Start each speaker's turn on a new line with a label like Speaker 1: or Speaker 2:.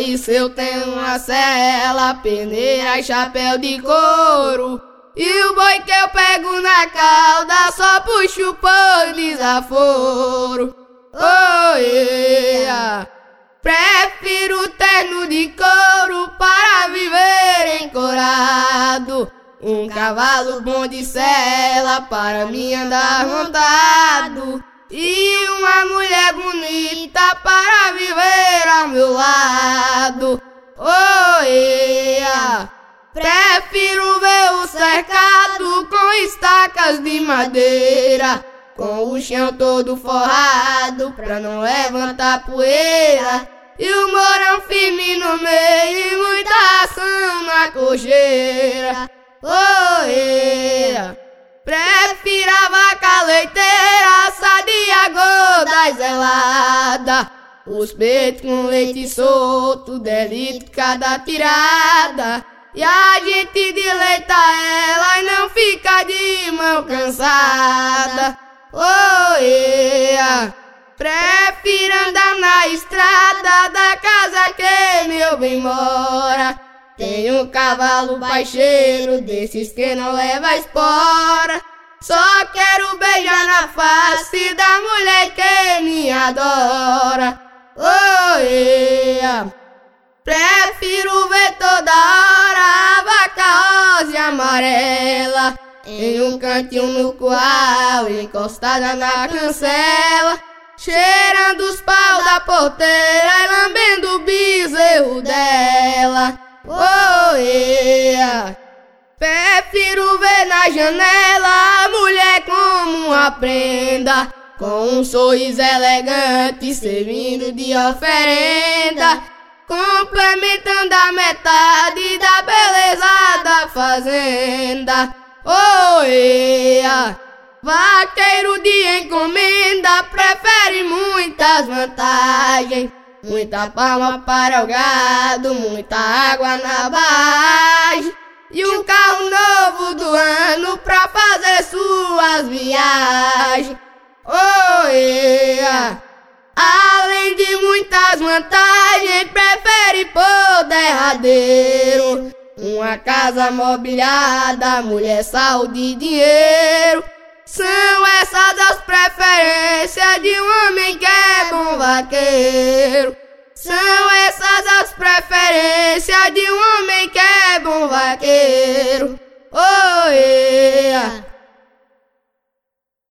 Speaker 1: isso eu tenho uma cela, peneira e chapéu de couro. E o boi que eu pego na cauda só puxo por desaforo. Oh, yeah. Prefiro terno de couro para viver encorado. Um cavalo bom de sela para mim andar montado. E uma mulher bonita para viver ao meu lado. Oh, yeah. Prefiro ver o cercado com estacas de madeira, com o chão todo forrado pra não levantar poeira, e o morão firme no meio e muita ação na cocheira. Oh, yeah. Prefiro a vaca leiteira, sadia, gorda e zelada, os peitos com leite solto, delito cada tirada. E a gente deleita ela e não fica de mão cansada. Oh, yeah. Prefiro andar na estrada da casa que meu bem mora. Tenho um cavalo baixeiro, desses que não leva espora. Só quero beijar na face da mulher que me adora. Oh, yeah. Prefiro ver toda hora a vaca rosa e amarela em um cantinho no curral, encostada na cancela, cheirando os pau da porteira e lambendo o bezerro dela. Oh, yeah. Prefiro ver na janela a mulher como uma prenda, com um sorriso elegante servindo de oferenda, complementando a metade da beleza da fazenda. Oh, yeah. Vaqueiro de encomenda prefere muitas vantagens, muita palma para o gado, muita água na barragem, e um carro novo do ano pra fazer suas viagens. Oh, yeah. Além de muitas vantagens, prefere por derradeiro uma casa mobiliada, mulher, saúde e dinheiro. São essas as preferências de um homem que é bom vaqueiro. São essas as preferências de um homem que é bom vaqueiro. Oh, yeah.